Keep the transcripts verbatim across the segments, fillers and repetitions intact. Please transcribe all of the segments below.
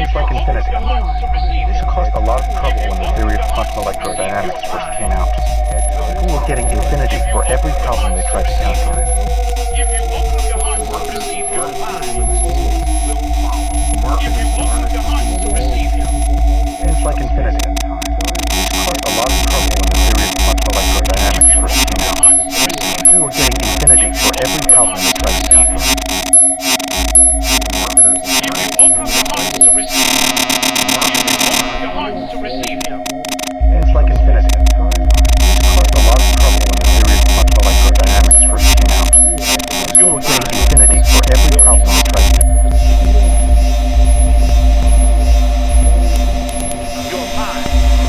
It's like infinity. This caused a lot of trouble when the theory of quantum electrodynamics first came out. People were getting infinity for every problem they tried to calculate. If you open up your heart to receive your mind, will follow. If you open up your heart to receive him, It's like infinity. This caused a lot of trouble when the theory of quantum electrodynamics first came out. People were getting infinity for every problem they tried to calculate. if you open up your hearts to receive him, if you open up your hearts to receive him, It's like infinity. This caused a lot of trouble when the theory of quantum electrodynamics first came out. People were getting infinity for every problem they tried to your mind.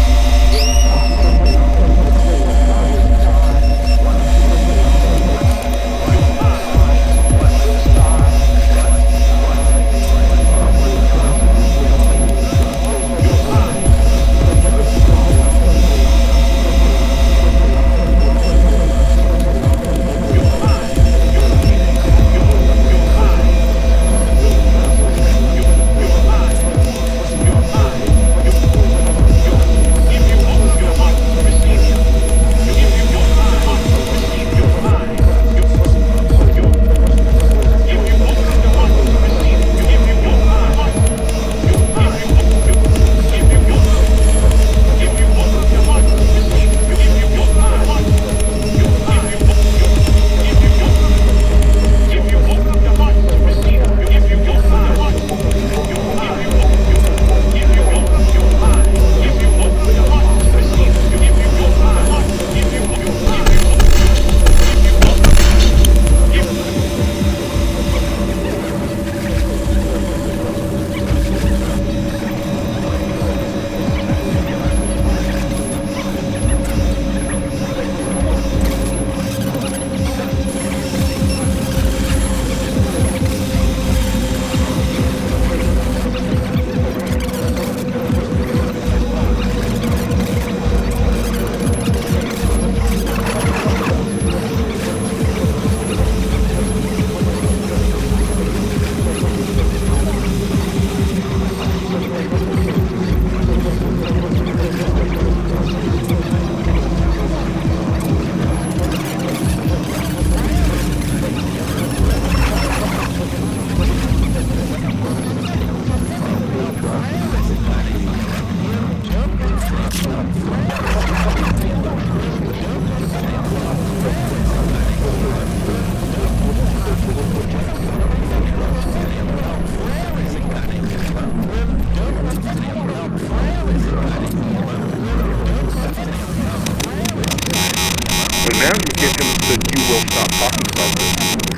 When management came to him and said, you will stop talking about this,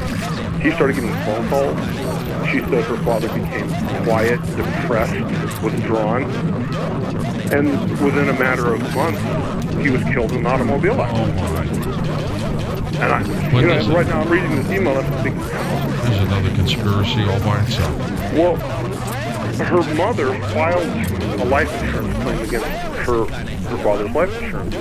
he started getting phone calls. She said her father became quiet, depressed, withdrawn, and within a matter of months, he was killed in an automobile accident. And I, you know, right now I'm reading this email and I'm thinking, There's another conspiracy all by itself. well, her mother filed a life insurance claim against her, her father's life insurance.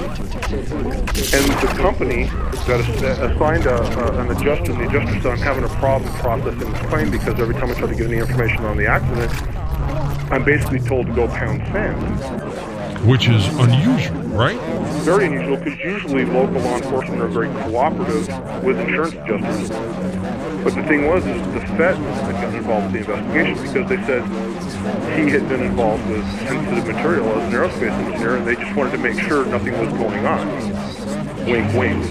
And the company that assigned a, a, an adjuster, the adjuster said, I'm having a problem processing this claim because every time I try to get any information on the accident, I'm basically told to go pound sand. Which is unusual, right? Very unusual because usually local law enforcement are very cooperative with insurance adjusters. But the thing was, is the Fed had gotten involved with the investigation because they said he had been involved with sensitive material as an aerospace engineer, and they just wanted to make sure nothing was going on. Wink, wink.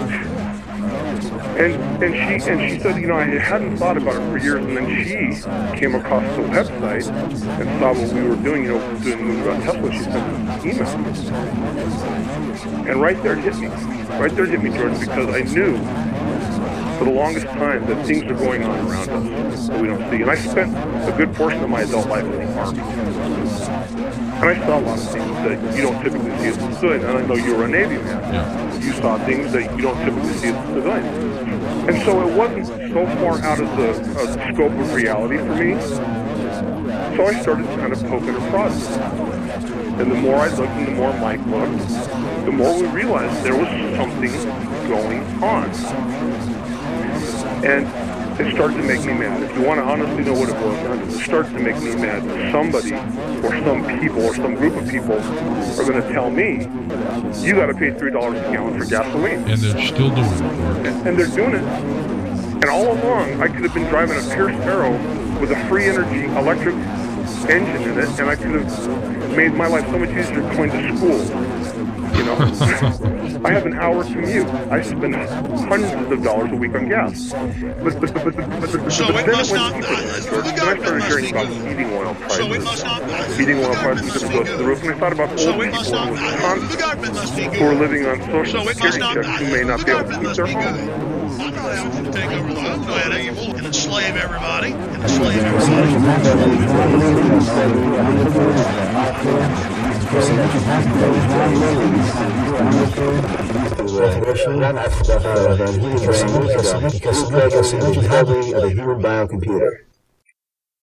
And and she and she said, you know, I hadn't thought about it for years, and then she came across the website and saw what we were doing, you know, doing the movie about Tesla. She sent an email, and right there it hit me. Right there it hit me, George, because I knew for the longest time that things are going on around us that we don't see. And I spent a good portion of my adult life in the Army. And I saw a lot of things that you don't typically see as a civilian. And I know you were a Navy man. Yeah. You saw things that you don't typically see as a civilian. And so it wasn't so far out of the, uh, the scope of reality for me. So I started kind of poking and prodding. And the more I looked and the more Mike looked, the more we realized there was something going on. And it started to make me mad. If you want to honestly know what it was, it started to make me mad that somebody or some people or some group of people are going to tell me, you got to pay three dollars a gallon for gasoline. And they're still doing it, Mark. And, and they're doing it. And all along, I could have been driving a Pierce Arrow with a free energy electric engine in it, and I could have made my life so much easier going to school. You know, I have an hour commute. I spend hundreds of dollars a week on gas. But, but, but, but, but, but, So but it then must it not. went Uh, deeper. the Then I government started must hearing be about good. heating oil prices. So it must not. Uh, Heating the oil government prices must are be going to go to the good. roof. And I thought about So old it must people not. in Uh, the Wisconsin government must be who are good. living on Social So it must Security not. checks Uh, who may not the be able to government keep must their be home. good. I'm not out to take over the. I'm not evil and enslave everybody. And enslave everybody. ran after that uh, healing brain because because because of the human biocomputer.